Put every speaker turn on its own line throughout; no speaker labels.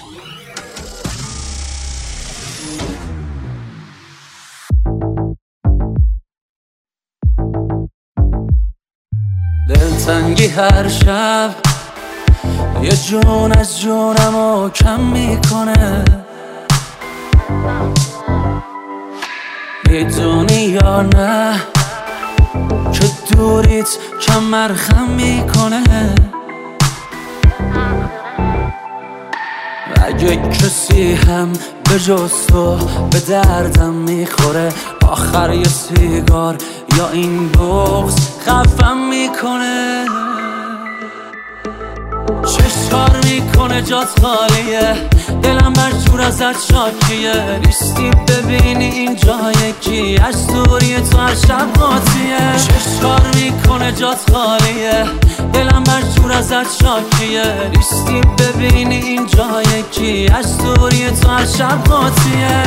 دلتنگی هر شب یه جون از جونمو کم میکنه، میدونی یا نه که دوریت کم مرخم میکنه. اگه کسی هم به جز تو به دردم میخوره، آخر یه سیگار یا این بغض خفم میکنه. چشکار میکنه جات خالیه، دلم بر جور ازت شاکیه. نیستی ببینی این جای کی، از دوری تو هر شب قاطیه. چشکار میکنه جات خالیه، دلم بر جور ازت شاکیه. نیستی ببینی این جای کی، از دوری تو هر شب قاطیه.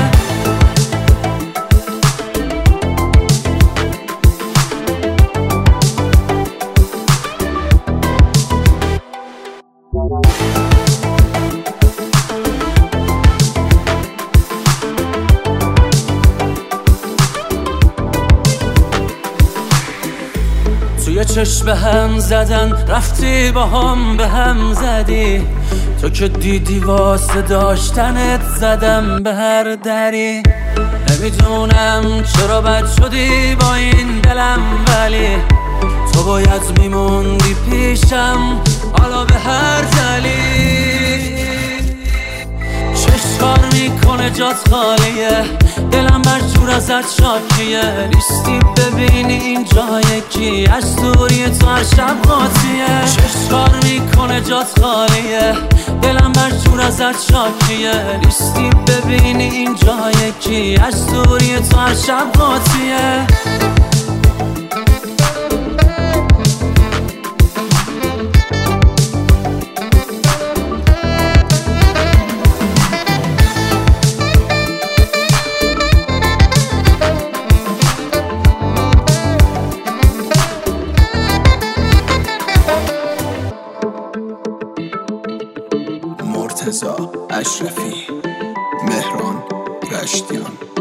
توی چشم هم زدن رفتی با هم به هم زدی، تو که دیدی واسه داشتنت زدم به هر دری. نمیدونم چرا بد شدی با این دلم، ولی تو باید میموندی پیشم حالا به هر دلیل. چشکار میکنه جات خالیه، دلم بر جور ازت شاکیه. نیستی ببینی این جای کی، از دوری تو هر شب قاطیه. چشکار میکنه جات خالیه، دلم بر جور ازت شاکیه. نیستی ببینی این جای کی، از دوری تو هر شب قاطیه.
مرتضی اشرفی، مهران رشتیان.